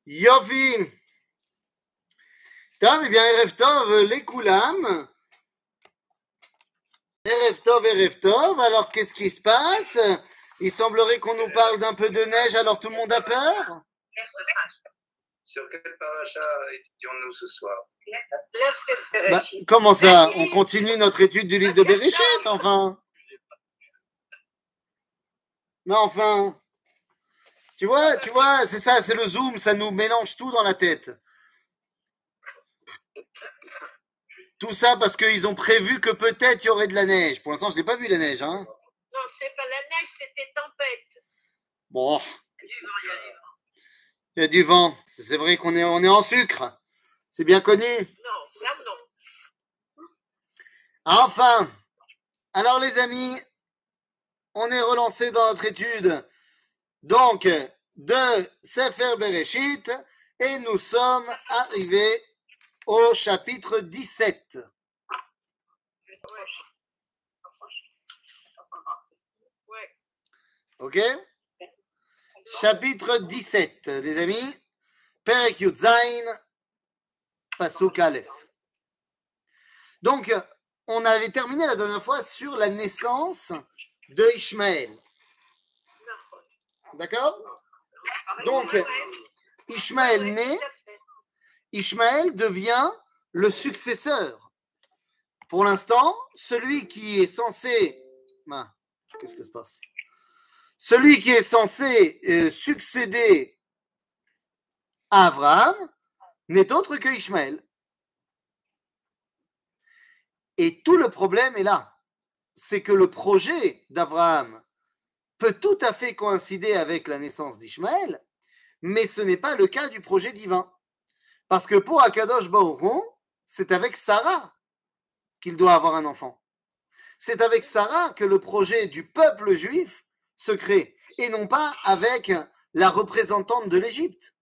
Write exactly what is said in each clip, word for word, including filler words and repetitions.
Yofi. Tov, eh bien, Erev Tov, les Koulam. Erev Tov, Erev Tov. Alors, qu'est-ce qui se passe? Il semblerait qu'on nous parle d'un peu de neige, alors tout le monde a peur? Sur quelle paracha étudions-nous ce soir? Bah, comment ça? On continue notre étude du livre de Bereshit, enfin. Mais enfin. Tu vois, tu vois, c'est ça, c'est le zoom, ça nous mélange tout dans la tête. Tout ça parce qu'ils ont prévu que peut-être il y aurait de la neige. Pour l'instant, je n'ai pas vu la neige, hein. Non, c'est pas la neige, c'était tempête. Bon. Il y a du vent. C'est vrai qu'on est, on est en sucre. C'est bien connu. Non, ça non. Enfin. Alors les amis, on est relancé dans notre étude. Donc, de Sefer Bereshit. Et nous sommes arrivés au chapitre dix-sept. Ouais. Ok? Chapitre dix-sept, les amis. Perek Yud Zayin, Pasuk Aleph. Donc, on avait terminé la dernière fois sur la naissance de Ishmaël. D'accord? Donc, Ishmaël naît. Ishmaël devient le successeur. Pour l'instant, celui qui est censé... Ah, qu'est-ce qui se passe? Celui qui est censé euh, succéder à Abraham n'est autre que Ishmaël. Et tout le problème est là. C'est que le projet d'Abraham peut tout à fait coïncider avec la naissance d'Ishmaël, mais ce n'est pas le cas du projet divin. Parce que pour Akadosh Baruch Hu, c'est avec Sarah qu'il doit avoir un enfant. C'est avec Sarah que le projet du peuple juif se crée, et non pas avec la représentante de l'Égypte.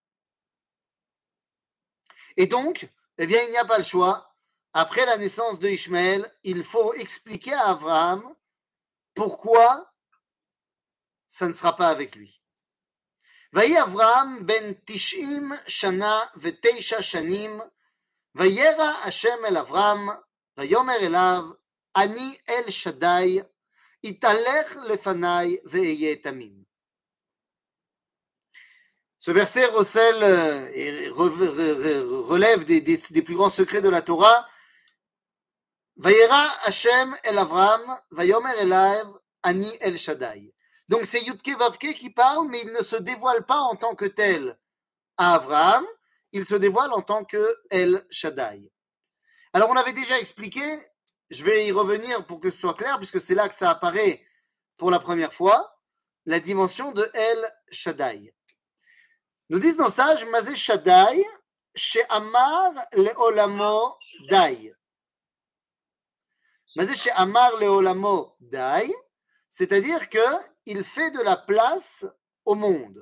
Et donc, eh bien, il n'y a pas le choix. Après la naissance de Ishmaël, il faut expliquer à Abraham pourquoi ça ne sera pas avec lui. ויהי אברהם בן תשעים שנה ותשע שנים, וירא השם אל אברהם, ויאמר אליו, אני אל שדי, התהלך לפניי ואהיה תמים. Ce verset recèle et relève des, des, des plus grands secrets de la Torah. וירא השם אל אברהם, ויאמר אליו, אני אל שדי. Donc c'est Yudke Vavke qui parle, mais il ne se dévoile pas en tant que tel à Abraham, il se dévoile en tant que El Shaddai. Alors on avait déjà expliqué, je vais y revenir pour que ce soit clair, puisque c'est là que ça apparaît pour la première fois, la dimension de El Shaddai. Nous disent dans Sage, Mazé Shaddai, She'amar le'olamo dai. Mazé She'amar le'olamo dai, c'est-à-dire que il fait de la place au monde.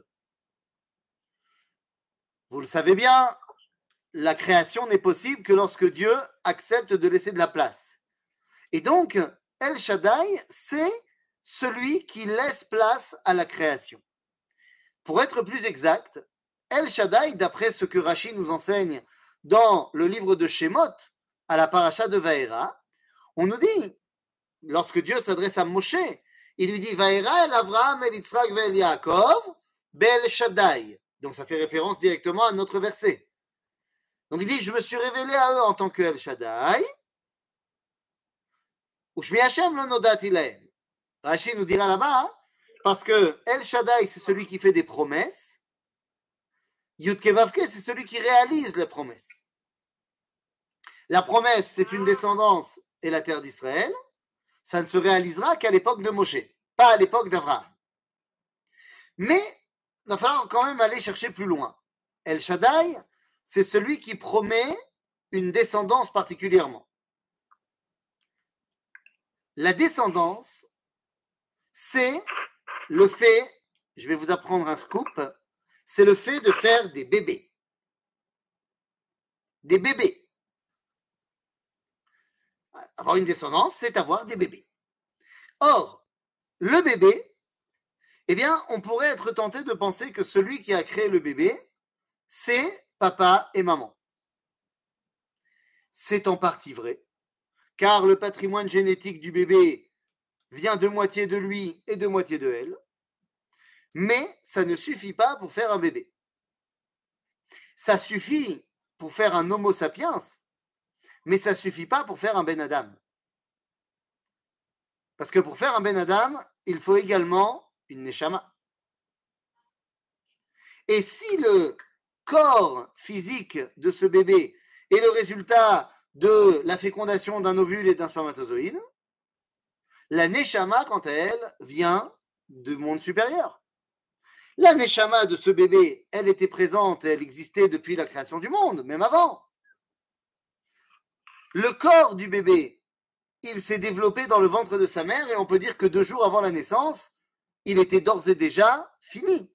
Vous le savez bien, la création n'est possible que lorsque Dieu accepte de laisser de la place. Et donc, El Shaddai, c'est celui qui laisse place à la création. Pour être plus exact, El Shaddai, d'après ce que Rashi nous enseigne dans le livre de Shemot, à la paracha de Vaera, on nous dit, lorsque Dieu s'adresse à Moshe, il lui dit Vaera el Avraham el Yitzhak vel Yaakov bel Shaddai. Donc ça fait référence directement à notre verset. Donc il dit je me suis révélé à eux en tant que El Shaddai. Ushmi Hashem lo nodati lahem. Rashi nous dira là-bas parce que El Shaddai c'est celui qui fait des promesses. Yudke Vavke c'est celui qui réalise les promesses. La promesse c'est une descendance et la terre d'Israël. Ça ne se réalisera qu'à l'époque de Moshe, pas à l'époque d'Abraham. Mais il va falloir quand même aller chercher plus loin. El Shaddai, c'est celui qui promet une descendance particulièrement. La descendance, c'est le fait, je vais vous apprendre un scoop, c'est le fait de faire des bébés. Des bébés. Avoir une descendance, c'est avoir des bébés. Or, le bébé, eh bien, on pourrait être tenté de penser que celui qui a créé le bébé, c'est papa et maman. C'est en partie vrai, car le patrimoine génétique du bébé vient de moitié de lui et de moitié de elle, mais ça ne suffit pas pour faire un bébé. Ça suffit pour faire un homo sapiens, mais ça ne suffit pas pour faire un ben Adam. Parce que pour faire un ben Adam, il faut également une neshama. Et si le corps physique de ce bébé est le résultat de la fécondation d'un ovule et d'un spermatozoïde, la neshama, quant à elle, vient du monde supérieur. La neshama de ce bébé, elle était présente, elle existait depuis la création du monde, même avant. Le corps du bébé, il s'est développé dans le ventre de sa mère et on peut dire que deux jours avant la naissance, il était d'ores et déjà fini.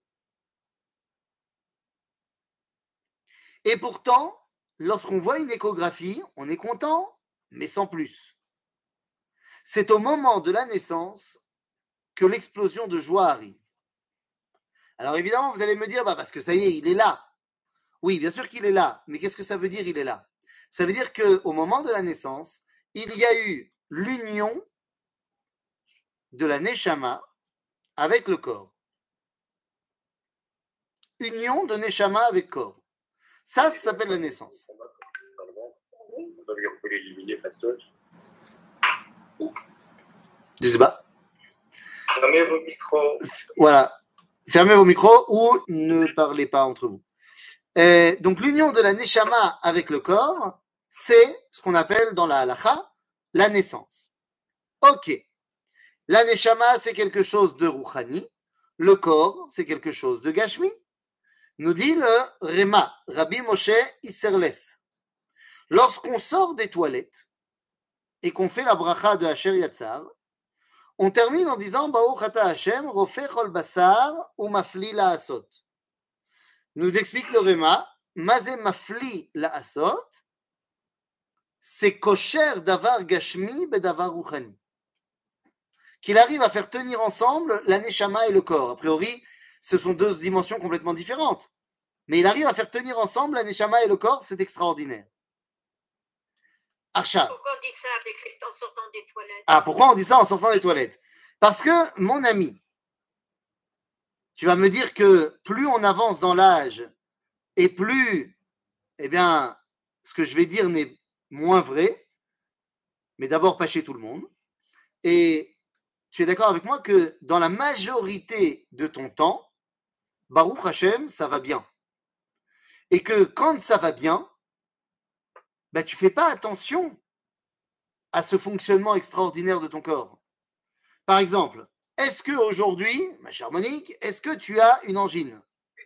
Et pourtant, lorsqu'on voit une échographie, on est content, mais sans plus. C'est au moment de la naissance que l'explosion de joie arrive. Alors évidemment, vous allez me dire, bah parce que ça y est, il est là. Oui, bien sûr qu'il est là, mais qu'est-ce que ça veut dire, il est là? Ça veut dire qu'au moment de la naissance, il y a eu l'union de la neshama avec le corps. Union de neshama avec corps. Ça, ça s'appelle la naissance. Je sais pas. Fermez vos micros. Voilà. Fermez vos micros ou ne parlez pas entre vous. Et donc, l'union de la neshama avec le corps, c'est ce qu'on appelle dans la halakha la naissance. Ok. La neshama, c'est quelque chose de rouhani. Le corps, c'est quelque chose de gashmi. Nous dit le Réma, Rabbi Moshe Isserles. Lorsqu'on sort des toilettes et qu'on fait la bracha de Asher Yatzar, on termine en disant Baruch ata Hashem, rofeh chol basar ou mafli la asot. Nous explique le Réma, Mazé mafli la asot, c'est kosher davar gashmi bedavar ruchani. Qu'il arrive à faire tenir ensemble la neshama et le corps. A priori, ce sont deux dimensions complètement différentes. Mais il arrive à faire tenir ensemble la neshama et le corps, c'est extraordinaire. Archa. Pourquoi on dit ça avec les- en sortant des toilettes? Ah, pourquoi on dit ça en sortant des toilettes? Parce que, mon ami, tu vas me dire que plus on avance dans l'âge et plus, eh bien, ce que je vais dire n'est moins vrai, mais d'abord pas chez tout le monde. Et tu es d'accord avec moi que dans la majorité de ton temps, Baruch Hashem, ça va bien. Et que quand ça va bien, ben, tu ne fais pas attention à ce fonctionnement extraordinaire de ton corps. Par exemple, est-ce qu'aujourd'hui, ma chère Monique, est-ce que tu as une angine?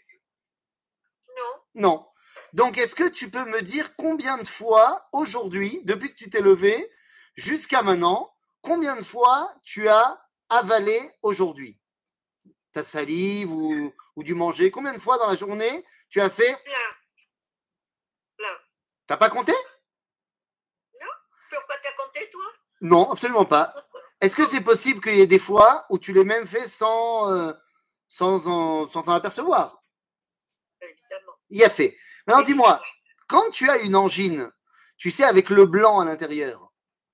Non. Non. Donc, est-ce que tu peux me dire combien de fois aujourd'hui, depuis que tu t'es levé jusqu'à maintenant, combien de fois tu as avalé aujourd'hui? Ta salive ou, ou du manger, combien de fois dans la journée tu as fait? Plein. Plein. T'as pas compté? Pourquoi t'as compté, toi? Non, absolument pas. Est-ce que c'est possible qu'il y ait des fois où tu l'aies même fait sans euh, sans en- sans t'en apercevoir? Évidemment. Il y a fait. Maintenant, dis-moi, quand tu as une angine, tu sais, avec le blanc à l'intérieur,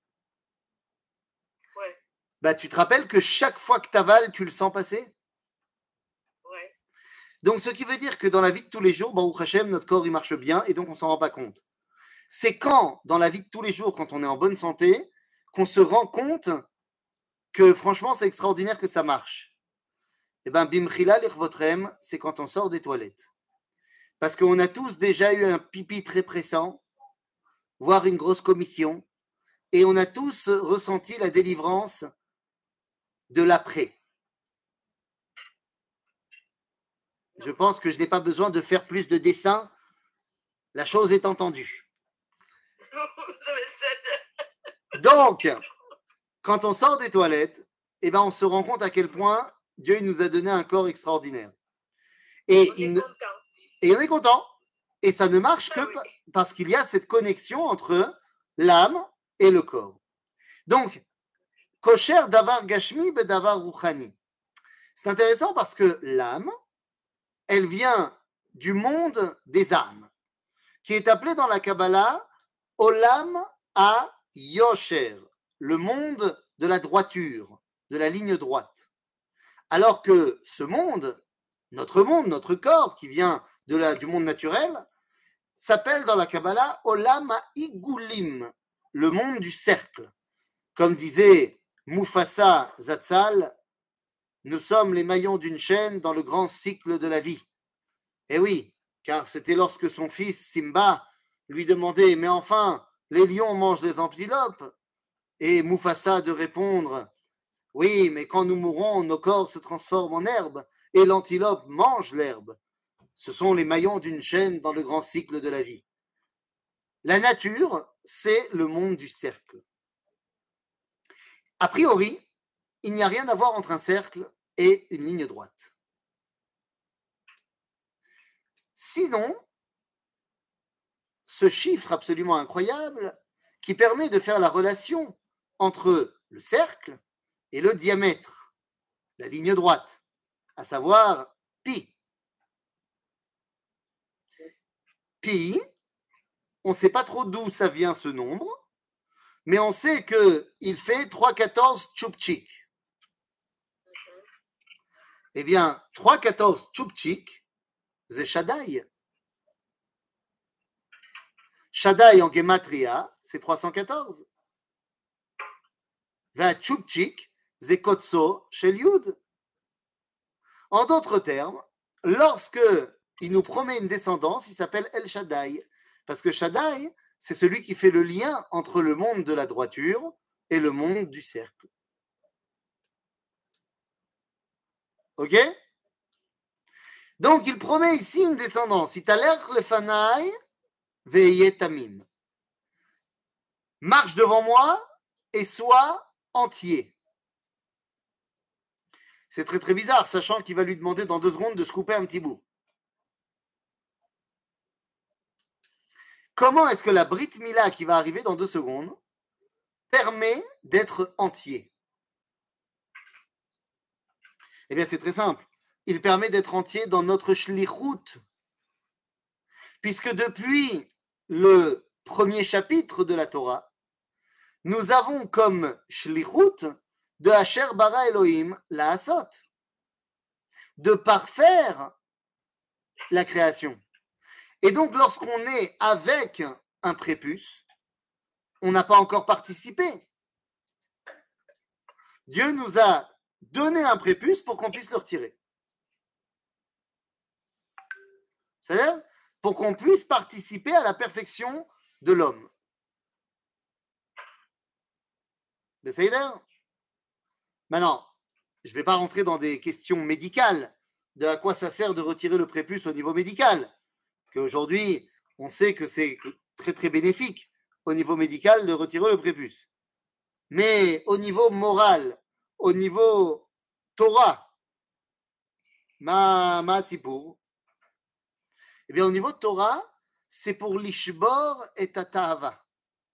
Ouais. bah, tu te rappelles que chaque fois que tu avales, tu le sens passer? Ouais. Donc, ce qui veut dire que dans la vie de tous les jours, Baruch Hashem, notre corps, il marche bien et donc on s'en rend pas compte. C'est quand, dans la vie de tous les jours, quand on est en bonne santé, qu'on se rend compte que franchement, c'est extraordinaire que ça marche. Eh bien, Bimchila l'irvotrem, c'est quand on sort des toilettes. Parce qu'on a tous déjà eu un pipi très pressant, voire une grosse commission, et on a tous ressenti la délivrance de l'après. Je pense que je n'ai pas besoin de faire plus de dessins. La chose est entendue. Donc, quand on sort des toilettes, eh ben, on se rend compte à quel point Dieu il nous a donné un corps extraordinaire. Et, On il est ne- content. et on est content. Et ça ne marche que Ah oui. pa- parce qu'il y a cette connexion entre l'âme et le corps. Donc, kosher davar gashmi be davar ruchani. C'est intéressant parce que l'âme, elle vient du monde des âmes, qui est appelé dans la Kabbalah Olam ha-Yosher, le monde de la droiture, de la ligne droite. Alors que ce monde, notre monde, notre corps, qui vient de la, du monde naturel, s'appelle dans la Kabbalah Olam ha-Igulim, le monde du cercle. Comme disait Mufasa Zatzal, nous sommes les maillons d'une chaîne dans le grand cycle de la vie. Eh oui, car c'était lorsque son fils Simba lui demandait « Mais enfin, les lions mangent les antilopes ?» Et Mufasa de répondre « Oui, mais quand nous mourrons, nos corps se transforment en herbe et l'antilope mange l'herbe. Ce sont les maillons d'une chaîne dans le grand cycle de la vie. » La nature, c'est le monde du cercle. A priori, il n'y a rien à voir entre un cercle et une ligne droite. Sinon, ce chiffre absolument incroyable qui permet de faire la relation entre le cercle et le diamètre, la ligne droite, à savoir pi. Pi, on ne sait pas trop d'où ça vient ce nombre, mais on sait qu'il fait trois virgule quatorze tchoupchik. Eh bien, trois virgule quatorze tchoupchik, c'est Shaddai. Shaddai en gematria, c'est trois cent quatorze. Va tchoupchik, c'est kotso shel Yud. En d'autres termes, lorsque il nous promet une descendance, il s'appelle El Shaddai. Parce que Shaddai, c'est celui qui fait le lien entre le monde de la droiture et le monde du cercle. Ok? Donc, il promet ici une descendance. Italech lefanai ve'yeh tamim. Marche devant moi et sois entier. C'est très très bizarre, sachant qu'il va lui demander dans deux secondes de se couper un petit bout. Comment est-ce que la Brit Mila qui va arriver dans deux secondes permet d'être entier? Eh bien, c'est très simple. Il permet d'être entier dans notre shlichut. Puisque depuis le premier chapitre de la Torah, nous avons comme shlichut de Asher bara Elohim la Asot, de parfaire la création. Et donc, lorsqu'on est avec un prépuce, on n'a pas encore participé. Dieu nous a donné un prépuce pour qu'on puisse le retirer. C'est-à-dire pour qu'on puisse participer à la perfection de l'homme. C'est-à-dire maintenant, je ne vais pas rentrer dans des questions médicales, de à quoi ça sert de retirer le prépuce au niveau médical. Qu'aujourd'hui, on sait que c'est très très bénéfique au niveau médical de retirer le prépuce. Mais au niveau moral, au niveau Torah, ma, ma sipour, eh bien au niveau Torah, c'est pour l'ishbor et ta'ava.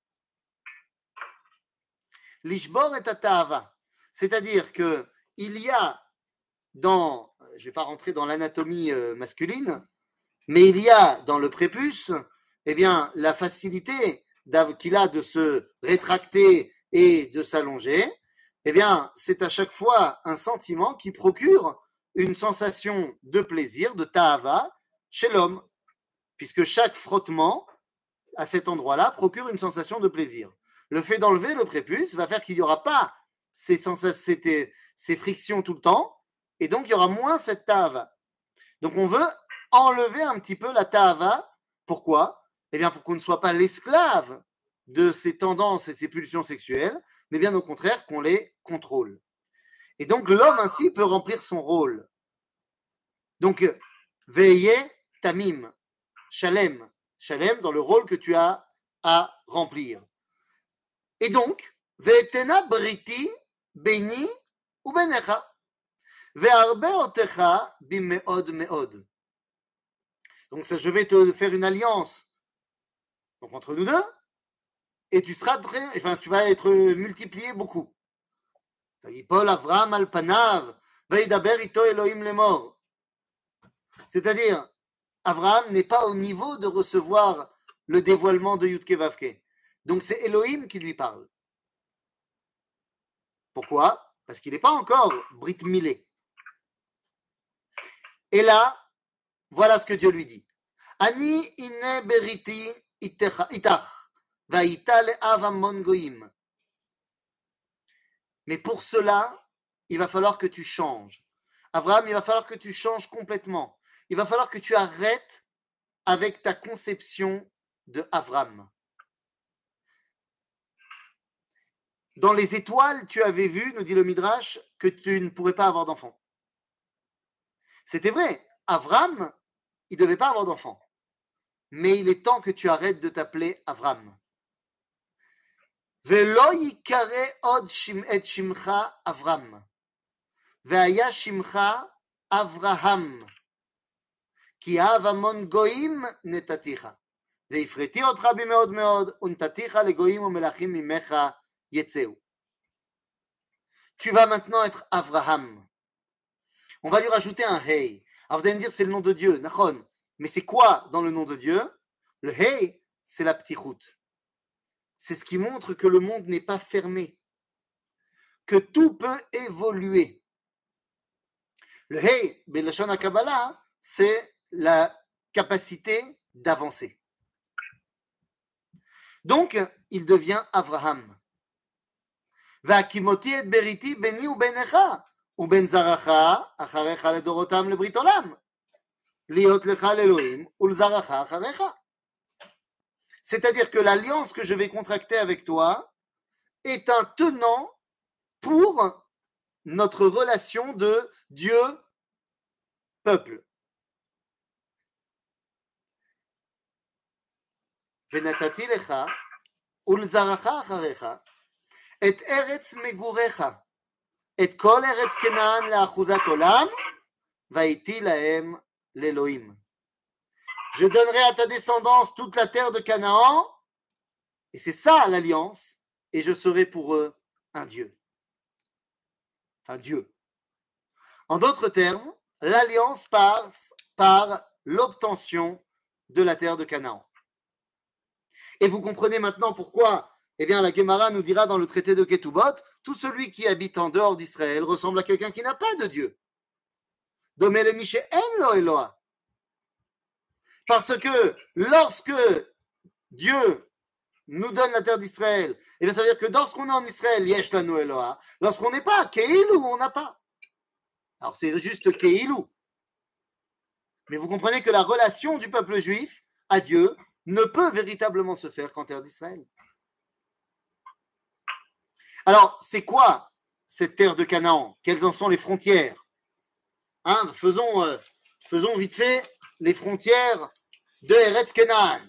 L'ishbor et ta'ava. C'est-à-dire qu'il y a dans, je ne vais pas rentrer dans l'anatomie masculine, mais il y a dans le prépuce, eh bien, la facilité qu'il a de se rétracter et de s'allonger, eh bien, c'est à chaque fois un sentiment qui procure une sensation de plaisir, de ta'ava, chez l'homme, puisque chaque frottement à cet endroit-là procure une sensation de plaisir. Le fait d'enlever le prépuce va faire qu'il n'y aura pas ces, ces, ces frictions tout le temps, et donc il y aura moins cette ta'ava. Donc on veut enlever un petit peu la ta'ava. Pourquoi? Eh bien pour qu'on ne soit pas l'esclave de ces tendances et ces pulsions sexuelles, mais bien au contraire qu'on les contrôle. Et donc l'homme ainsi peut remplir son rôle. Donc veillez tamim, shalem, shalem dans le rôle que tu as à remplir. Et donc ve'etena briti beni ou benecha ve'arbe otecha bimeod meod. Donc ça, je vais te faire une alliance donc entre nous deux, et tu seras très, enfin tu vas être multiplié beaucoup. Vayipol Avram al panav, vayidaber ito Elohim lemor. C'est-à-dire, Abraham n'est pas au niveau de recevoir le dévoilement de Yudke Vavke. Donc c'est Elohim qui lui parle. Pourquoi? Parce qu'il n'est pas encore Brit Milé. Et là, voilà ce que Dieu lui dit. Ani ine beriti itach, vaïta le'av hamon goyim. Mais pour cela, il va falloir que tu changes. Abraham, il va falloir que tu changes complètement. Il va falloir que tu arrêtes avec ta conception de Avram. Dans les étoiles, tu avais vu, nous dit le Midrash, que tu ne pourrais pas avoir d'enfant. C'était vrai. Avram, il ne devait pas avoir d'enfant. Mais il est temps que tu arrêtes de t'appeler Avram. Velo yikare od et shimcha Avram. Ve'aya shimcha Avraham. Ki avamon goim netaticha. Ve'ifreti otcha bimeod meod. Untaticha le goim u melachim mimecha yetzeu. Tu vas maintenant être Avraham. On va lui rajouter un Hey. Alors vous allez me dire, c'est le nom de Dieu, Nachon. Mais c'est quoi dans le nom de Dieu? Le Hey, c'est la ptichut. C'est ce qui montre que le monde n'est pas fermé, que tout peut évoluer. Le Hey, Belashon HaKabbalah, c'est la capacité d'avancer. Donc, il devient Avraham. והקימותי את בריתי ביני וביניך ובין זרעך אחריך לדורותם לברית עולם להיות לך לאלוהים ולזרעך אחריך. C'est-à-dire que l'alliance que je vais contracter avec toi est un tenant pour notre relation de Dieu-peuple. ונתתי לך ולזרעך אחריך את ארץ מגוריך, את כל ארץ כנען לאחוזת עולם, והייתי להם לאלוהים. Je donnerai à ta descendance toute la terre de Canaan, et c'est ça l'alliance, et je serai pour eux un Dieu. Un Dieu. En d'autres termes, l'alliance passe par l'obtention de la terre de Canaan. Et vous comprenez maintenant pourquoi, eh bien, la Gemara nous dira dans le traité de Ketubot, tout celui qui habite en dehors d'Israël ressemble à quelqu'un qui n'a pas de Dieu. Domele Mishe en lo Eloah. Parce que lorsque Dieu nous donne la terre d'Israël, eh bien, ça veut dire que lorsqu'on est en Israël, yesh lanu Eloah. Lorsqu'on n'est pas, keilou, on n'a pas. Alors c'est juste keilou. Mais vous comprenez que la relation du peuple juif à Dieu ne peut véritablement se faire qu'en terre d'Israël. Alors, c'est quoi cette terre de Canaan? Quelles en sont les frontières? hein, faisons, euh, faisons vite fait les frontières de Eretz Canaan.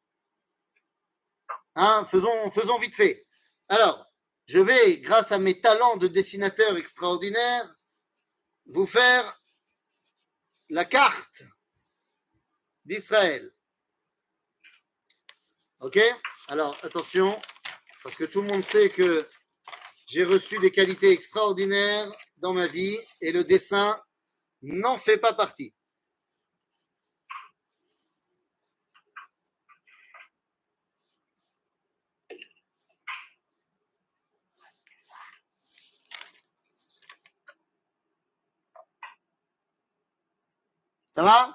Hein, faisons, faisons vite fait. Alors, je vais, grâce à mes talents de dessinateur extraordinaire, vous faire la carte d'Israël. Ok? Alors, attention, parce que tout le monde sait que j'ai reçu des qualités extraordinaires dans ma vie et le dessin n'en fait pas partie. Ça va?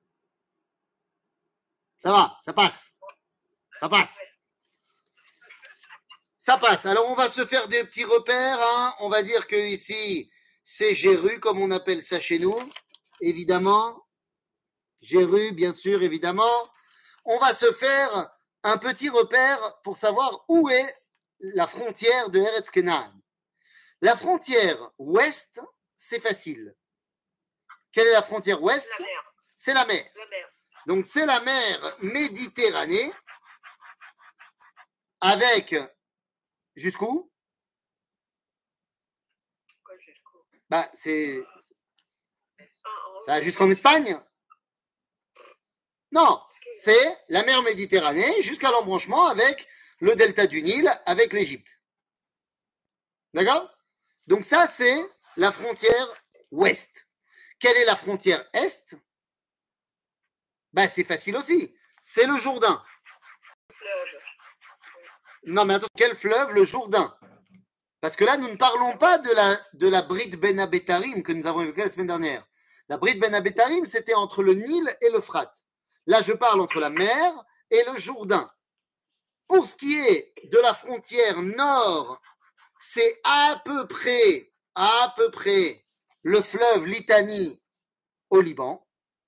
Ça va, ça passe. Ça passe. Ça passe. Alors, on va se faire des petits repères. Hein. On va dire que ici, c'est Jéru, comme on appelle ça chez nous. Évidemment. Jéru, bien sûr, évidemment. On va se faire un petit repère pour savoir où est la frontière de Eretz Canaan. La frontière ouest, c'est facile. Quelle est la frontière ouest? La mer. C'est la mer. La mer. Donc, c'est la mer Méditerranée avec jusqu'où? Quoi, jusqu'où? Bah, c'est Ah, en- ça va jusqu'en Espagne? Non, c'est la mer Méditerranée jusqu'à l'embranchement avec le delta du Nil, avec l'Égypte. D'accord? Donc ça, c'est la frontière ouest. Quelle est la frontière est? Ben, c'est facile aussi. C'est le Jourdain. Fleuve. Non, mais attends, quel fleuve? Le Jourdain. Parce que là, nous ne parlons pas de la, de la Brit Ben Abetarim que nous avons évoquée la semaine dernière. La Brit Ben Abetarim, c'était entre le Nil et l'Euphrate. Là, je parle entre la mer et le Jourdain. Pour ce qui est de la frontière nord, c'est à peu près, à peu près, le fleuve Litani au Liban.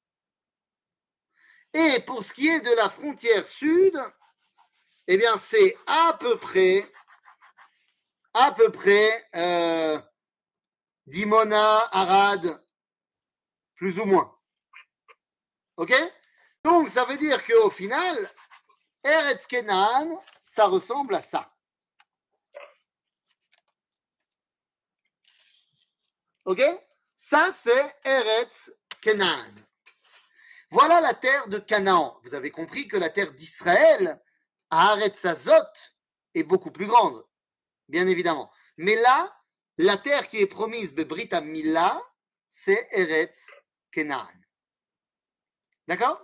Et pour ce qui est de la frontière sud, eh bien, c'est à peu près, à peu près, euh, Dimona, Arad, plus ou moins. Ok? Donc, ça veut dire qu'au final, Eretz Kenan, ça ressemble à ça. Ok? Ça, c'est Eretz Kenan. Voilà la terre de Canaan. Vous avez compris que la terre d'Israël, à Eretz Azot, est beaucoup plus grande, bien évidemment. Mais là, la terre qui est promise de Brit Mila, c'est Eretz Kenan. D'accord?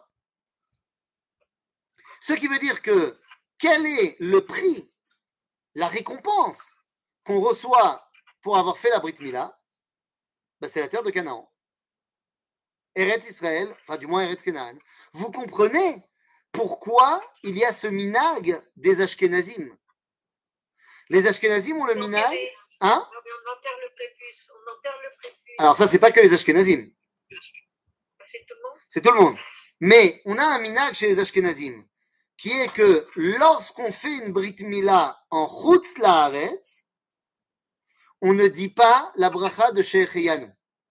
Ce qui veut dire que quel est le prix, la récompense qu'on reçoit pour avoir fait la Brit Mila? Ben, c'est la terre de Canaan. Eretz Israël, enfin du moins Eretz Kenan. Vous comprenez pourquoi il y a ce minag des Ashkenazim? Les Ashkenazim ont le minag. Hein? Non, mais on enterre le prépuce. On enterre le prépuce. Alors ça, c'est pas que les Ashkenazim. C'est tout le monde. C'est tout le monde. Mais on a un minag chez les Ashkenazim qui est que lorsqu'on fait une Brit Mila en Chutz Laaretz, on ne dit pas la bracha de Shehecheyanu.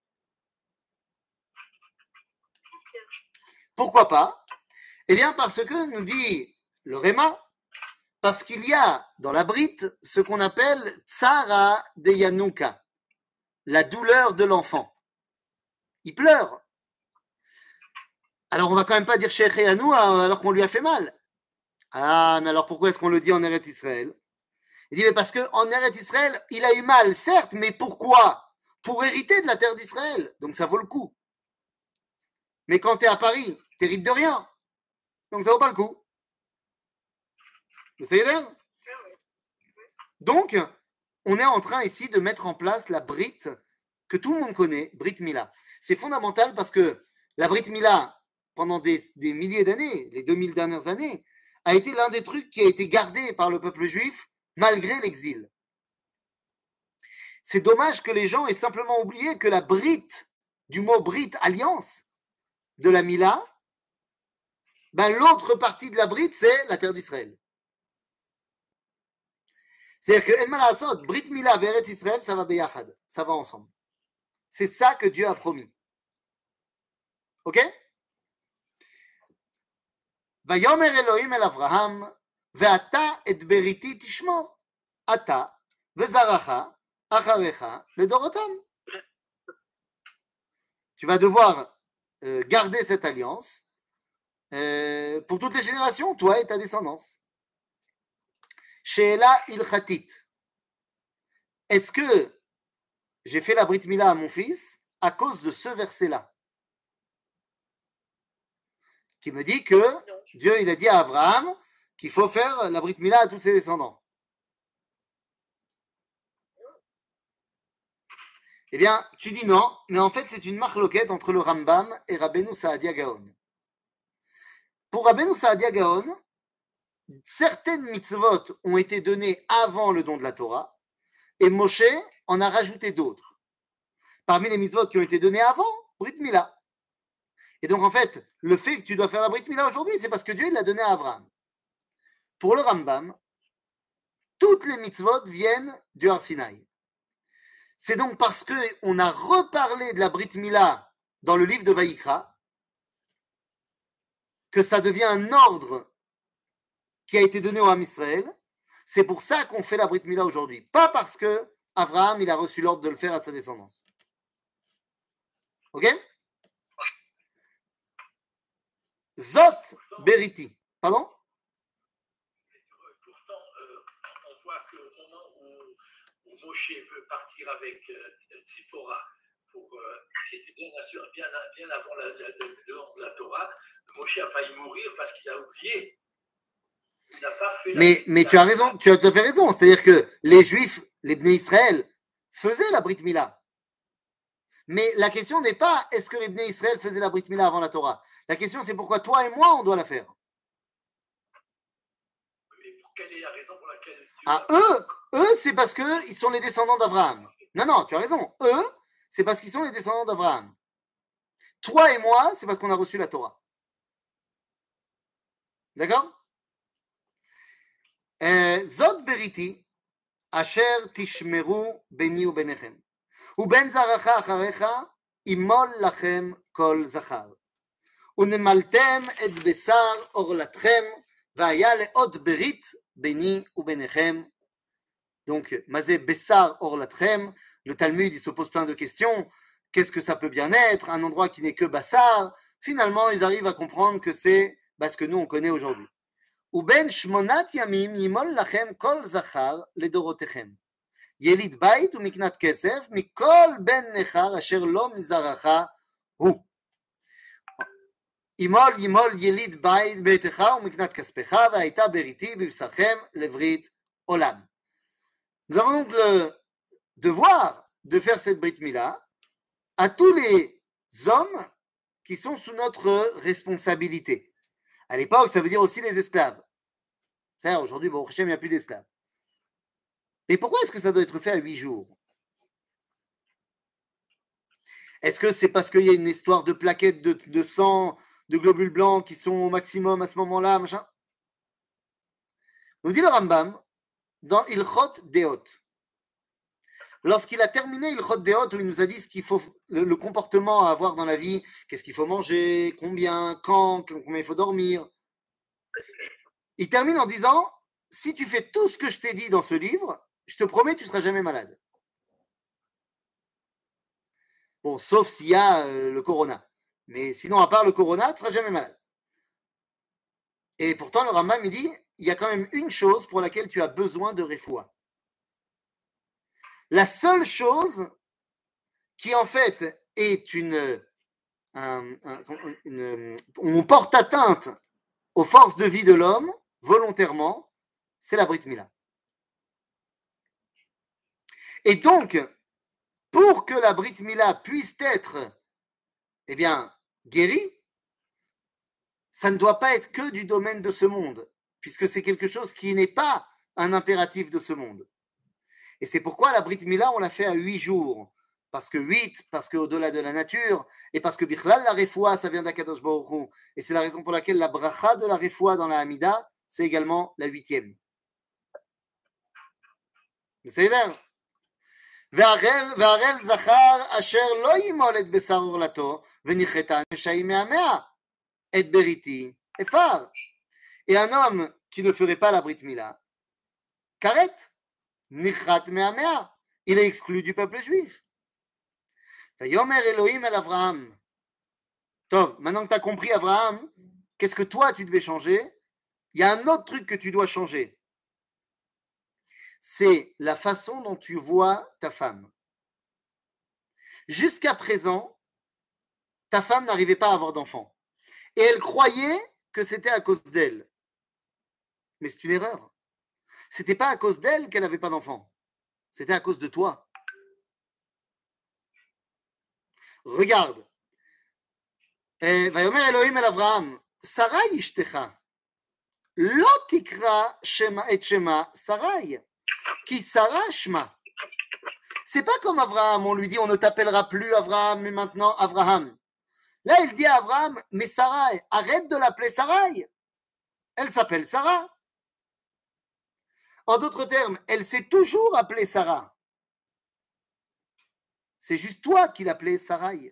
Pourquoi pas? Eh bien, parce que nous dit le Réma, parce qu'il y a dans la Brit ce qu'on appelle Tsara de Yanouka, la douleur de l'enfant. Il pleure. Alors, on va quand même pas dire Shehecheyanu alors qu'on lui a fait mal. Ah, mais alors pourquoi est-ce qu'on le dit en Eretz Israël? Il dit, mais parce qu'en Eretz Israël, il a eu mal, certes, mais pourquoi? Pour hériter de la terre d'Israël. Donc ça vaut le coup. Mais quand tu es à Paris, tu n'hérites de rien. Donc ça vaut pas le coup. Vous savez d'ailleurs? Donc, on est en train ici de mettre en place la Brit que tout le monde connaît, Brit Mila. C'est fondamental parce que la Brit Mila, pendant des, des milliers d'années, les deux mille dernières années, a été l'un des trucs qui a été gardé par le peuple juif malgré l'exil. C'est dommage que les gens aient simplement oublié que la Brit, du mot Brit, alliance, de la Mila, ben l'autre partie de la Brit, c'est la terre d'Israël. C'est-à-dire que Enma Laasot, Brit Mila vers Eretz Israël, ça va beyachad, ça va ensemble. C'est ça que Dieu a promis. Ok? Vayomer Elohim el Avraham, ve'ata et beriti tishmor, ata ve'zaracha acharecha ledorotam. Tu vas devoir euh, garder cette alliance euh, pour toutes les générations, toi et ta descendance. Sheela ilchatit. Est-ce que j'ai fait la Brit Mila à mon fils à cause de ce verset-là? Qui me dit que Dieu, il a dit à Abraham qu'il faut faire la Brit Mila à tous ses descendants. Eh bien, tu dis non, mais en fait, c'est une marloquette entre le Rambam et Rabbeinu Saadia Gaon. Pour Rabbeinu Saadia Gaon, certaines mitzvot ont été données avant le don de la Torah, et Moshe en a rajouté d'autres. Parmi les mitzvot qui ont été données avant, Brit Mila. Et donc, en fait, le fait que tu dois faire la Brit Mila aujourd'hui, c'est parce que Dieu l'a donné à Abraham. Pour le Rambam, toutes les mitzvot viennent du Har Sinaï. C'est donc parce qu'on a reparlé de la Brit Mila dans le livre de Vaïkra que ça devient un ordre qui a été donné au Ham Israël. C'est pour ça qu'on fait la Brit Mila aujourd'hui. Pas parce que Abraham il a reçu l'ordre de le faire à sa descendance. Ok? Zot Beriti. Pardon? Pourtant, euh, on voit qu'au moment où, où Moshe veut partir avec euh, Tzipora, pour, euh, c'était bien, bien, bien avant la, la, la, la Torah, Moshe a failli mourir parce qu'il a oublié. Il n'a pas fait la Mais, Brit mais Mila. tu as raison, tu as tout à fait raison. C'est-à-dire que les Juifs, les Bnei Israël, faisaient la Brit Mila. Mais la question n'est pas est-ce que les Bnei Israël faisaient la Brit Mila avant la Torah. La question c'est pourquoi toi et moi on doit la faire. Mais pour quelle est la raison pour laquelle Dieu Ah, a- eux, eux c'est parce qu'ils sont les descendants d'Abraham. Non, non, tu as raison. Eux, c'est parce qu'ils sont les descendants d'Abraham. Toi et moi, c'est parce qu'on a reçu la Torah. D'accord? Euh, Zot beriti, asher tishmeru beni ubenechem. Uben zaracha acharecha, imol lachem kol zachar. ונמלתם את בשר עורלתכם, והיה לאות ברית ביני וביניכם. Donc, mazé bessar orlatchem, le Talmud, il se pose plein de questions. Qu'est-ce que ça peut bien être? Un endroit qui n'est que bassar. Finalement, ils arrivent à comprendre que c'est bah, ce que nous, on connaît aujourd'hui. Ou ben shmonat yamim yimol lachem kol zachar ledorotechem. Yelid bait ou miknat kesef mikol ben nechar asher lo mizaracha hu. Imol yimol yelid bait beitecha ou miknat kaspecha והייתה בריתי בבשרכם לברית עולם. Nous avons donc le devoir de faire cette Brit Mila à tous les hommes qui sont sous notre responsabilité. À l'époque, ça veut dire aussi les esclaves. C'est-à-dire, aujourd'hui, bon, il n'y a plus d'esclaves. Mais pourquoi est-ce que ça doit être fait à huit jours? Est-ce que c'est parce qu'il y a une histoire de plaquettes de, de sang, de globules blancs qui sont au maximum à ce moment-là, machin? Nous dit le Rambam dans Ilchot Deot. Lorsqu'il a terminé Ilchot Deot, où il nous a dit ce qu'il faut, le, le comportement à avoir dans la vie, qu'est-ce qu'il faut manger, combien, quand, combien il faut dormir, il termine en disant, si tu fais tout ce que je t'ai dit dans ce livre, je te promets, tu ne seras jamais malade. Bon, sauf s'il y a euh, le corona. Mais sinon, à part le corona, tu ne seras jamais malade. Et pourtant, le Rambam, il dit, il y a quand même une chose pour laquelle tu as besoin de refoua. La seule chose qui, en fait, est une... Un, un, une on porte atteinte aux forces de vie de l'homme, volontairement, c'est la Brit Mila. Et donc, pour que la Brit Mila puisse être, eh bien, guérie, ça ne doit pas être que du domaine de ce monde, puisque c'est quelque chose qui n'est pas un impératif de ce monde. Et c'est pourquoi la Brit Mila, on l'a fait à huit jours. Parce que huit, parce qu'au-delà de la nature, et parce que Bichlal, la Refoua, ça vient d'Akadosh Baruch Hu. Et c'est la raison pour laquelle la bracha de la Refoua dans la Hamida, c'est également la huitième. C'est là. והרל זכר אשר לא ימול את בשר עורלתו וניחתה נשאים מהמאה את בריתי אפר. Et un homme qui ne ferait pas la Brit Mila, karet, nichat mehamea, il est exclu du peuple juif. Vayomer Elohim el Avraham. Tov, maintenant que tu as compris Abraham, qu'est-ce que toi tu devais changer? Il y a un autre truc que tu dois changer. C'est la façon dont tu vois ta femme. Jusqu'à présent, ta femme n'arrivait pas à avoir d'enfant. Et elle croyait que c'était à cause d'elle. Mais c'est une erreur. C'était pas à cause d'elle qu'elle n'avait pas d'enfant. C'était à cause de toi. Regarde. ויאמר אלוהים אל אברהם, שרי אשתך, לא תקרא את שמה שרי, כי שרה שמה. C'est pas comme Abraham, on lui dit on ne t'appellera plus Abraham, mais maintenant Abraham. Là, il dit à Abraham, mais Sarai, arrête de l'appeler Sarai. Elle s'appelle Sarah. En d'autres termes, elle s'est toujours appelée Sarah. C'est juste toi qui l'appelais Sarai.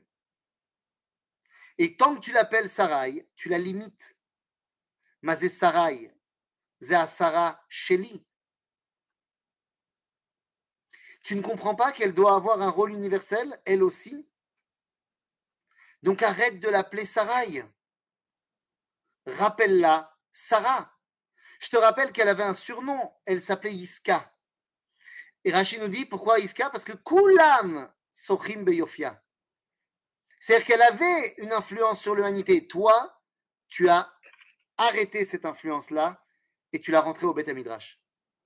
Et tant que tu l'appelles Sarai, tu la limites. Mais c'est Sarai. C'est Sarah Sheli. Tu ne comprends pas qu'elle doit avoir un rôle universel, elle aussi? Donc arrête de l'appeler Sarai. Rappelle-la Sarah. Je te rappelle qu'elle avait un surnom. Elle s'appelait Iska. Et Rashi nous dit pourquoi Iska? Parce que Kulam Sochim Beyofia. C'est-à-dire qu'elle avait une influence sur l'humanité. Toi, tu as arrêté cette influence-là et tu l'as rentrée au Beth Midrash.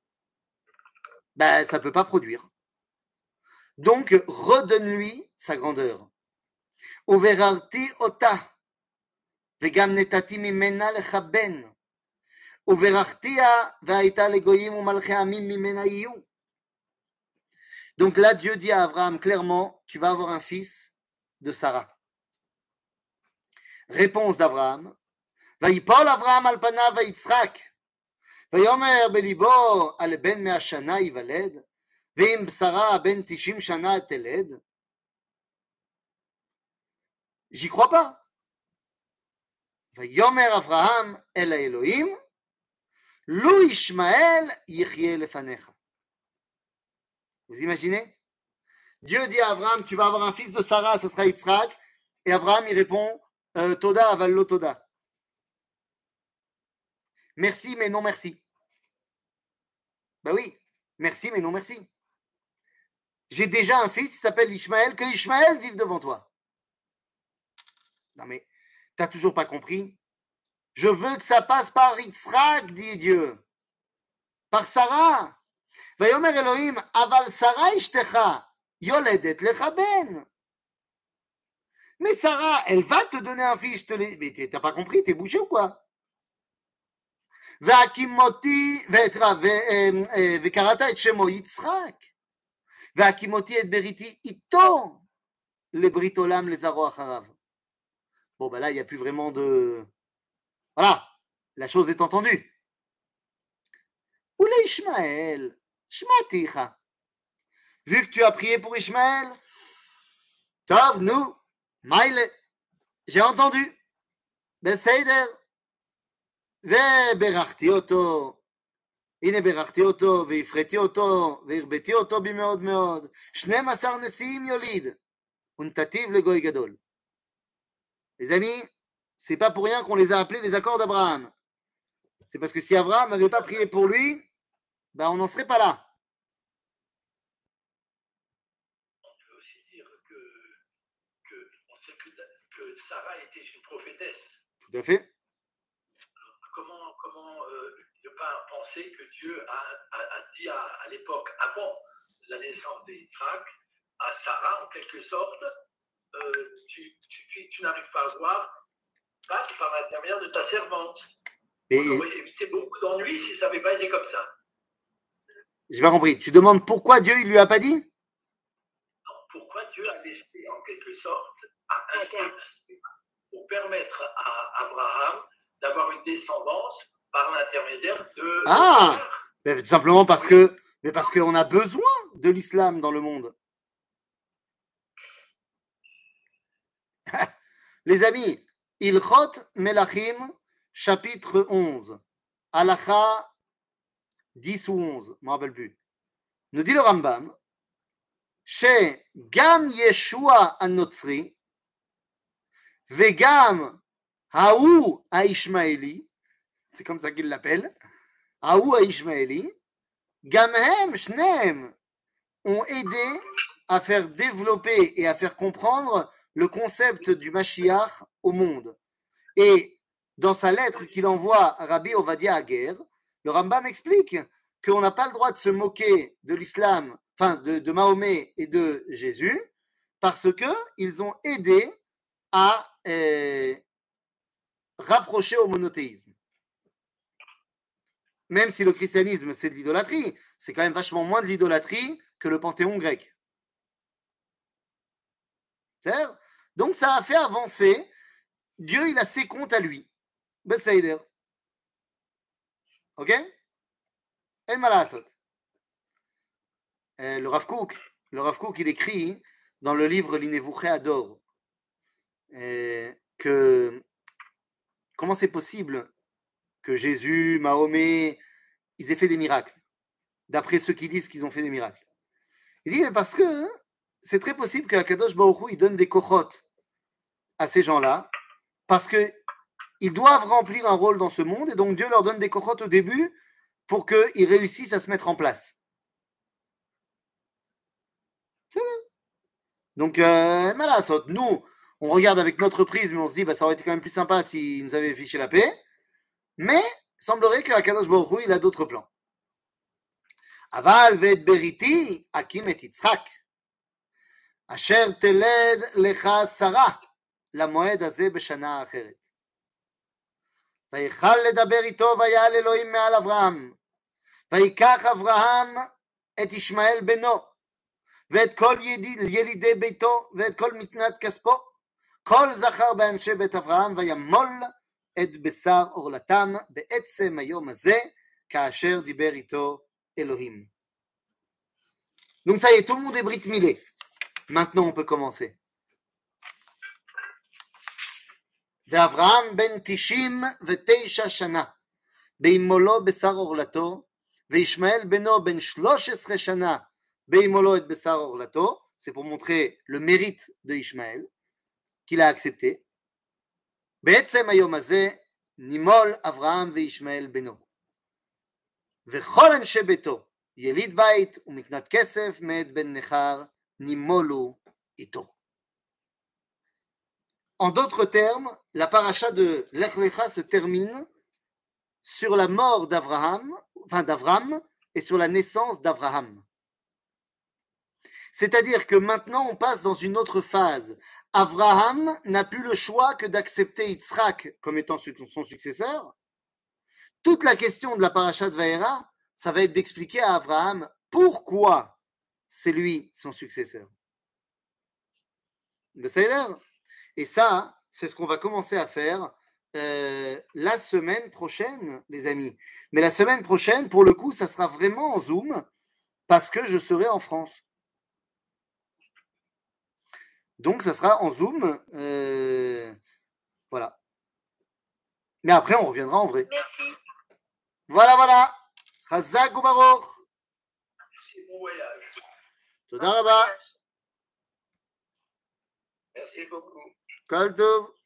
Ben, ça ne peut pas produire. Donc, redonne-lui sa grandeur. Uverarti ota, vegam netati mimena lecha ben, uverartia ve'aita legoyim umalchei amim mimena yiyu. Donc là, Dieu dit à Abraham clairement, tu vas avoir un fils de Sarah. Réponse d'Abraham, ויפול אברהם על פניו ויצחק, ויאמר בליבו על בן מאה שנה ייוולד, ואם בשרה בן תשעים שנה תלד. J'y crois pas. ויאמר אברהם אל האלוהים, לו ישמעאל יחיה לפניך. Vous imaginez? Dieu dit à Abraham, tu vas avoir un fils de Sarah, ce sera Yitzhak, et Abraham il répond, euh, Toda aval lo toda. Merci, mais non merci. Ben oui, merci, mais non merci. J'ai déjà un fils qui s'appelle Ishmaël, que Ishmaël vive devant toi. Non mais, t'as toujours pas compris? Je veux que ça passe par Yitzhak, dit Dieu. Par Sarah. Vayomer Elohim, aval Sarah ishtecha, yoledet lecha ben. Mais Sarah, elle va te donner un fils. Te les... Mais t'as pas compris, t'es bouché ou quoi? והקימותי, וקראת את שמו יצחק, והקימותי את בריתי איתו, לברית עולם לזרוע אחריו. Bon, ben là, il n'y a plus vraiment de... Voilà, la chose est entendue. Oulé Ishmaël, Shmaticha. Vu que tu as prié pour Ishmaël, Tov, nous, Maïle, j'ai entendu. Beseider. וברכתי אותו, הנה ברכתי אותו, והפרתי אותו, והרביתי אותו במאוד מאוד, שנים עשר נשיאים יוליד, ונתתיו לגוי גדול. Les amis, c'est pas pour rien qu'on les a appelés les accords d'Abraham. C'est parce que si Abraham n'avait pas prié pour lui, ben on n'en serait pas là. On peut aussi dire que, que, on sait que, que Sarah était une prophétesse. Tout à fait. Comment, comment euh, ne pas penser que Dieu a, a, a dit à, à l'époque, avant la naissance d'Isaac, à Sarah, en quelque sorte, euh, tu, tu, tu, tu n'arrives pas à voir, passe par l'intermédiaire de ta servante. Et, On aurait évité beaucoup d'ennuis si ça n'avait pas été comme ça. J'ai pas compris. Tu demandes pourquoi Dieu il lui a pas dit? Non, pourquoi Dieu a laissé en quelque sorte un instinct pour permettre à Abraham d'avoir une descendance par l'intermédiaire de... Ah, mais tout simplement parce que, mais parce qu'on a besoin de l'islam dans le monde. Les amis, Ilchot Melachim, chapitre onze, Halacha dix ou onze, je ne me rappelle plus. Nous dit le Rambam, chez Gam Yeshua Anotzri, Vegam Haou Aishmaeli, c'est comme ça qu'il l'appelle, Haou Aishmaeli, Gamhem Shneem ont aidé à faire développer et à faire comprendre le concept du Mashiach au monde. Et dans sa lettre qu'il envoie à Rabbi Ovadia Ager, le Rambam explique qu'on n'a pas le droit de se moquer de l'islam, enfin de, de Mahomet et de Jésus, parce qu'ils ont aidé à euh, rapprocher au monothéisme. Même si le christianisme c'est de l'idolâtrie, c'est quand même vachement moins de l'idolâtrie que le panthéon grec. C'est-à-dire, donc ça a fait avancer. Dieu, il a ses comptes à lui. Besaider. Ok? El malasot. Le Rav Kook, le Rav Kook, il écrit dans le livre L'Inevuché Ador que comment c'est possible que Jésus, Mahomet, ils aient fait des miracles, d'après ceux qui disent qu'ils ont fait des miracles. Il dit, mais parce que hein, c'est très possible que Akadosh Baruch Hu, il donne des kochot à ces gens-là, parce qu'ils doivent remplir un rôle dans ce monde, et donc Dieu leur donne des kochot au début pour qu'ils réussissent à se mettre en place. C'est vrai. Donc, euh, malasot, nous, on regarde avec notre prisme et on se dit, bah, ça aurait été quand même plus sympa s'il nous avait fiché la paix. Mais il semblerait qu'Akadosh Baruch Hu, il a d'autres plans. Aval ve'et beriti akim et Yitzchak. Asher teled lecha Sarah, למועד הזה בשנה האחרת. ויכל לדבר איתו ויעל אלוהים מעל אברהם. ויקח אברהם את ישמעאל בנו, ואת כל יליד, ילידי ביתו, ואת כל מתנת כספו, כל זכר באנשי בית אברהם, וימול את בשר עורלתם בעצם היום הזה, כאשר דיבר איתו אלוהים. Donc ça y est, tout le monde est brit milé. Maintenant on peut commencer. ואברהם בן תשעים ותשע שנה, בימולו בשר עורלתו, וישמעאל בנו בן שלוש עשרה שנה, בימולו את בשר עורלתו. C'est pour montrer le mérite de Ishmaël, qu'il a accepté. בעצם היום הזה, נימול אברהם וישמעאל בנו. וכל אנשי ביתו, יליד בית ומקנת כסף, מאת בן נכר, נימולו איתו. En d'autres termes, la paracha de Lech Lecha se termine sur la mort d'Abraham, enfin d'Avram, et sur la naissance d'Abraham. C'est-à-dire que maintenant on passe dans une autre phase. Abraham n'a plus le choix que d'accepter Yitzhak comme étant son successeur. Toute la question de la paracha de Vaera, ça va être d'expliquer à Abraham pourquoi c'est lui son successeur. Et ça, c'est ce qu'on va commencer à faire euh, la semaine prochaine, les amis. Mais la semaine prochaine, pour le coup, ça sera vraiment en Zoom parce que je serai en France. Donc, ça sera en Zoom. Euh, voilà. Mais après, on reviendra en vrai. Merci. Voilà, voilà. Chazak ou Baruch. Bon voyage. Toda Rabba. Merci beaucoup. Kol Tov.